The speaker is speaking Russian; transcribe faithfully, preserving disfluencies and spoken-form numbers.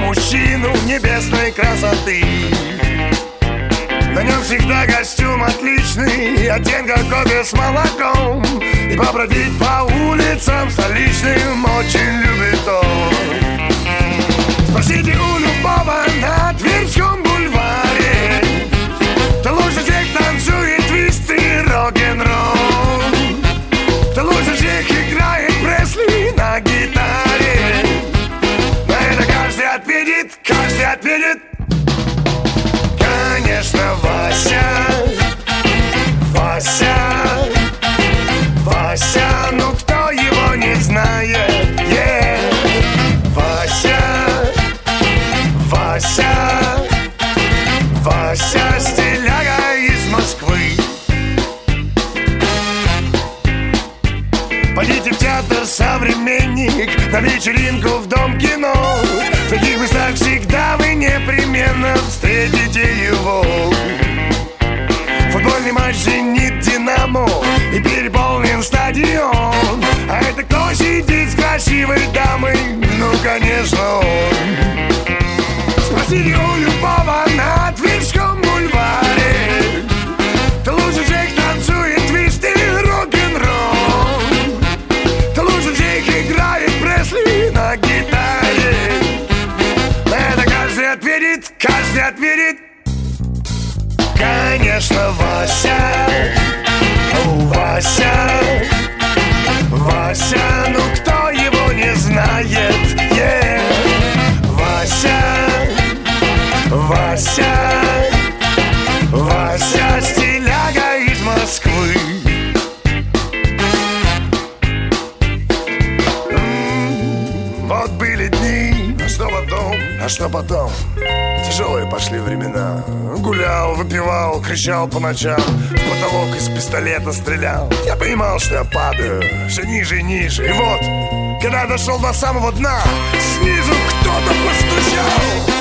мужчину небесной красоты. На нем всегда костюм отличный, оттенка кофе с молоком. И побродить по улицам столичным очень любит он. Спросите у любого на Тверском бульваре, кто лучше всех танцует твист и рок-н-ролл, кто лучше всех играет Пресли на гитаре. На это каждый ответит, каждый ответит: конечно, Вася, Вася, Вася, ну кто его не знает, yeah. Вася, Вася, Вася, стиляга из Москвы. Пойдите в театр «Современник», на вечеринку в Дом кино. В таких местах всегда вы непременно встретите его. Футбольный матч «Зенит», «Динамо» и переполнен стадион. А это кто сидит с красивой дамой? Ну, конечно, он. Спросите у любого на Тверском бульваре, кто лучше всех танцует твист и рок-н-ролл, кто лучше всех играет Пресли на гитаре. На это каждый ответит, каждый ответит: конечно, Вася, Вася, Вася, ну кто его не знает, yeah. Вася, Вася, Вася, стиляга из Москвы. М-м, вот были дни, а что потом, а что потом? Тяжелые пошли времена. Гулял, выпивал, кричал по ночам, в потолок из пистолета стрелял. Я понимал, что я падаю все ниже и ниже. И вот, когда дошел до самого дна, снизу кто-то постучал.